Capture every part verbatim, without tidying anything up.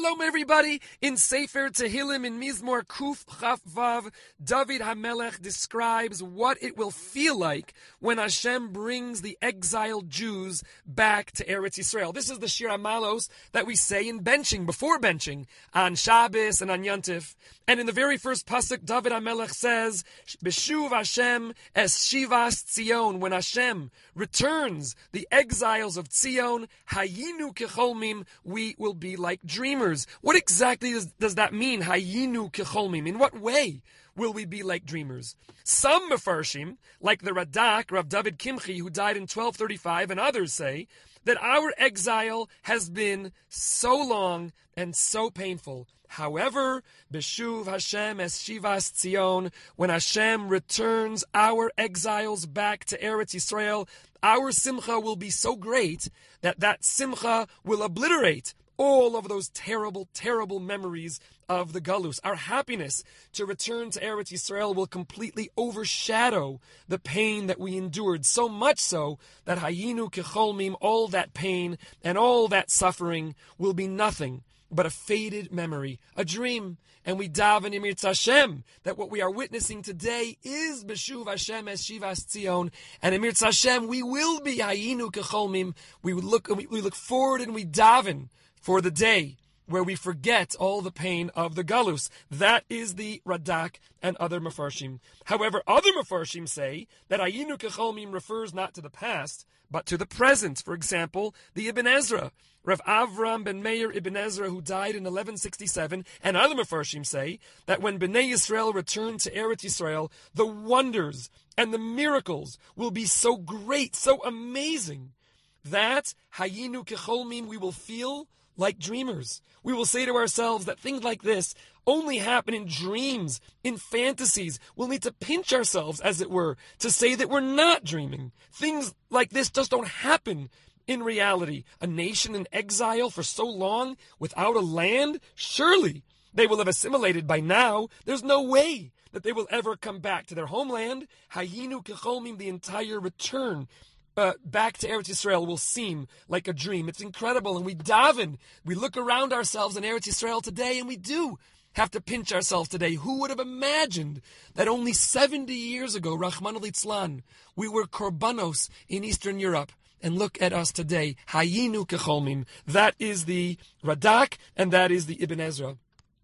Shalom, everybody. In Sefer Tehillim, in Mizmor Kuf Chaf Vav, David HaMelech describes what it will feel like when Hashem brings the exiled Jews back to Eretz Yisrael. This is the Shir HaMalos that we say in benching, before benching, on Shabbos and on Yontif. And in the very first pasuk, David HaMelech says, Beshuv Hashem es Shivas Tzion. When Hashem returns the exiles of Tzion, Hayinu Kecholmim, we will be like dreamers. What exactly does, does that mean, Hayinu Kecholmim? In what way will we be like dreamers? Some Mefarshim, like the Radak, Rav David Kimchi, who died in twelve thirty-five, and others say that our exile has been so long and so painful. However, Beshuv Hashem es Shivas Tzion, when Hashem returns our exiles back to Eretz Yisrael, our simcha will be so great that that simcha will obliterate all of those terrible, terrible memories of the Galus. Our happiness to return to Eretz Yisrael will completely overshadow the pain that we endured, so much so that Hayinu Kecholmim, all that pain and all that suffering will be nothing but a faded memory, a dream. And we daven in Mirz Hashem that what we are witnessing today is Beshuv Hashem es Shivas Tzion, and in Mirz Hashem we will be Hayinu Kecholmim. We would look, we look forward and we daven for the day where we forget all the pain of the Galus. That is the Radak and other Mefarshim. However, other Mefarshim say that Hayinu Kecholmim refers not to the past, but to the present. For example, the Ibn Ezra, Rav Avram ben Meir Ibn Ezra, who died in eleven sixty-seven, and other Mefarshim say that when Bnei Yisrael return to Eretz Yisrael, the wonders and the miracles will be so great, so amazing, that Hayinu Kecholmim, we will feel like dreamers. We will say to ourselves that things like this only happen in dreams, in fantasies. We'll need to pinch ourselves, as it were, to say that we're not dreaming. Things like this just don't happen in reality. A nation in exile for so long without a land? Surely they will have assimilated by now. There's no way that they will ever come back to their homeland. Hayinu Kecholmim, the entire return Uh, back to Eretz Yisrael will seem like a dream. It's incredible, and we daven. We look around ourselves in Eretz Yisrael today, and we do have to pinch ourselves today. Who would have imagined that only seventy years ago, Rachmana litzlan, we were korbanos in Eastern Europe? And look at us today. Hayinu Kecholmim. That is the Radak, and that is the Ibn Ezra.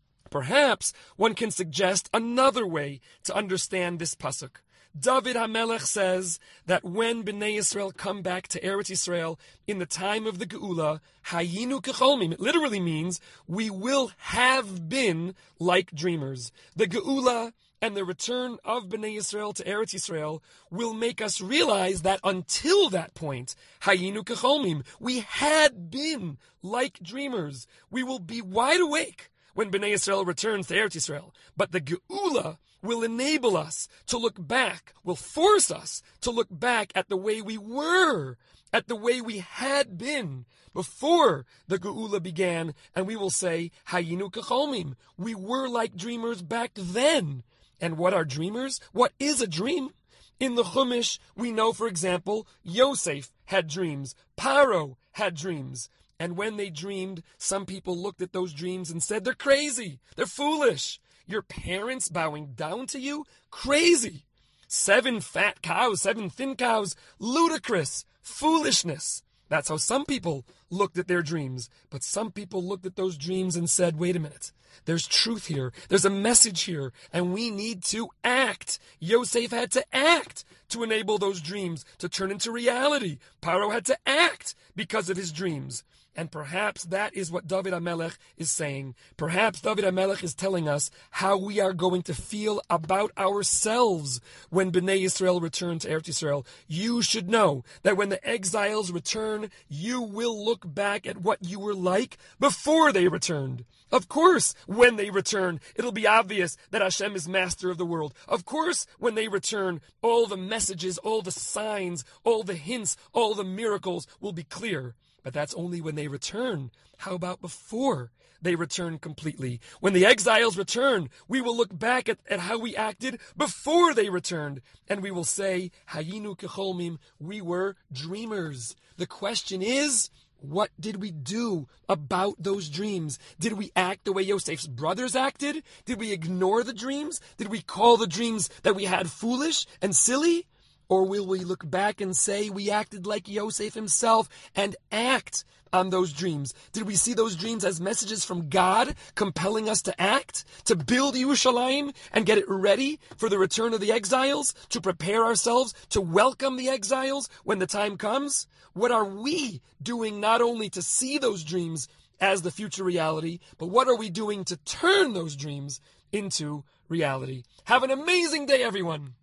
Perhaps one can suggest another way to understand this pasuk. David HaMelech says that when Bnei Yisrael come back to Eretz Yisrael in the time of the Geula, Hayinu Kecholmim, it literally means we will have been like dreamers. The Geula and the return of Bnei Yisrael to Eretz Yisrael will make us realize that until that point, Hayinu Kecholmim, we had been like dreamers. We will be wide awake when Bnei Yisrael returns to Eretz Yisrael. But the Geula will enable us to look back, will force us to look back at the way we were, at the way we had been before the Geula began, and we will say, Hayinu Kecholmim, we were like dreamers back then. And what are dreamers? What is a dream? In the Chumash, we know, for example, Yosef had dreams, Paro had dreams. And when they dreamed, some people looked at those dreams and said, they're crazy, they're foolish. Your parents bowing down to you? Crazy. Seven fat cows, seven thin cows, ludicrous, foolishness. That's how some people looked at their dreams. But some people looked at those dreams and said, wait a minute, there's truth here, there's a message here, and we need to act. Yosef had to act to enable those dreams to turn into reality. Paro had to act because of his dreams. And perhaps that is what David HaMelech is saying. Perhaps David HaMelech is telling us how we are going to feel about ourselves when Bnei Yisrael return to Eretz Yisrael. You should know that when the exiles return, you will look back at what you were like before they returned. Of course, when they return, it'll be obvious that Hashem is master of the world. Of course, when they return, all the messages, all the signs, all the hints, all the miracles will be clear. But that's only when they return. How about before they return completely? When the exiles return, we will look back at, at how we acted before they returned, and we will say, Hayinu Kecholmim, we were dreamers. The question is, What did we do about those dreams? Did we act the way Yosef's brothers acted? Did we ignore the dreams? Did we call the dreams that we had foolish and silly? Or will we look back and say we acted like Yosef himself and act on those dreams? Did we see those dreams as messages from God compelling us to act, to build Yerushalayim and get it ready for the return of the exiles, to prepare ourselves to welcome the exiles when the time comes? What are we doing not only to see those dreams as the future reality, but what are we doing to turn those dreams into reality? Have an amazing day, everyone!